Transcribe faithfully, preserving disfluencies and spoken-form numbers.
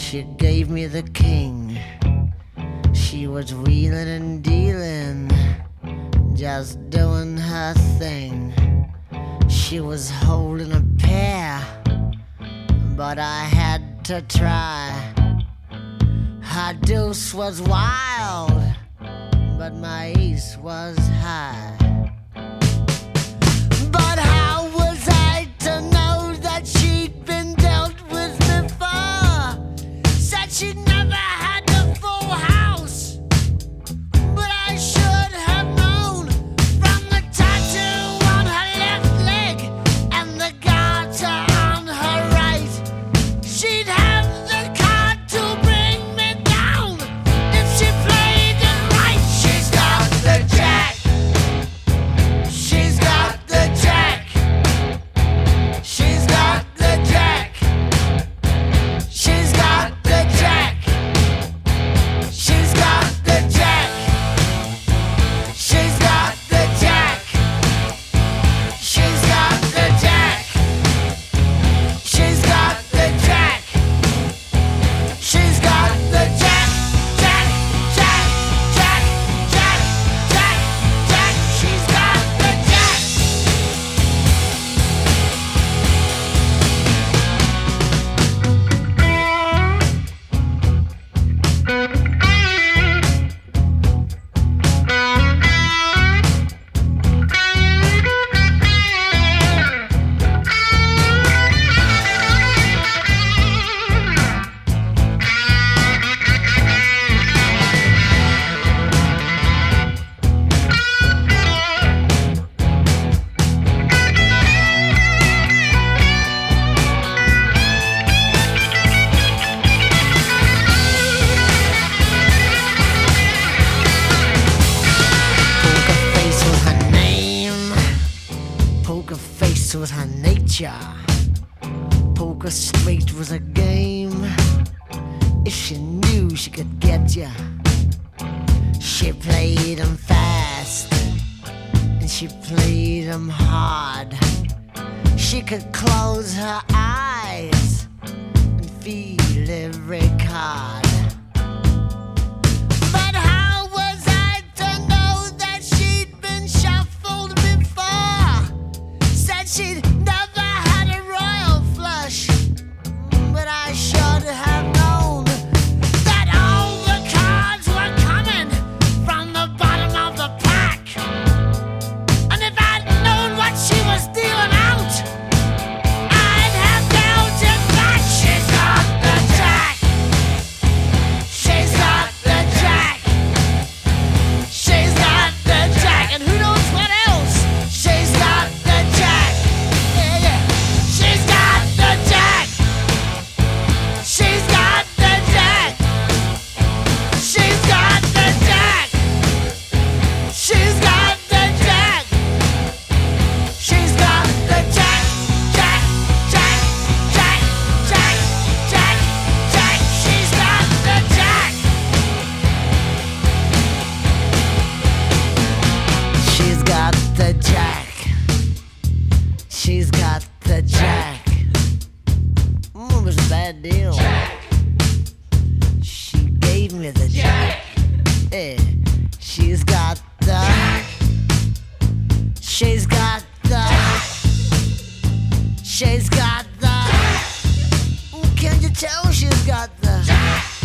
She gave me the king. She was wheeling and dealing, just doing her thing. She was holding a pair, but I had to try. Her deuce was wild, but my ace was high. But how was I to know that she'd been dealt with before? Said she'd never had the full house, but I should have known from the tattoo on her left leg and the garter on her right. She'd have the card to bring me down if she played it right. She's got the jack. She's got the jack. She's got the jack. She's got the jack. She's got the jack. She's got the jack. She's got the jack. She's got the jack. She's got the jack. Jack, jack, jack, jack, jack, jack. She's got the jack. Poker face was her nature. Poker straight was a game. If she knew she could get ya, she played 'em fast and she played 'em hard. She could close her eyes and feel every card. But how was I to know that she'd been shuffled before? Said she'd never had a royal flush, but I should have known that all the cards were coming from the bottom of the pack. And if I'd known what she was dealing out, I'd have dealt it back. She's got the jack. She's got the jack. She's got the jack. And who knows what else? She's got the jack. Yeah, yeah. She's got the jack. She's got the jack. She's got the jack. She's got the jack. She's got the jack. Jack, jack, jack, jack, jack, jack. She's got the jack. She's got the jack. She's got the jack. Mm, it was a bad deal. She gave me the jack. Yeah. She's got the. She's got the. She's got the. Ooh, can you tell she's got the?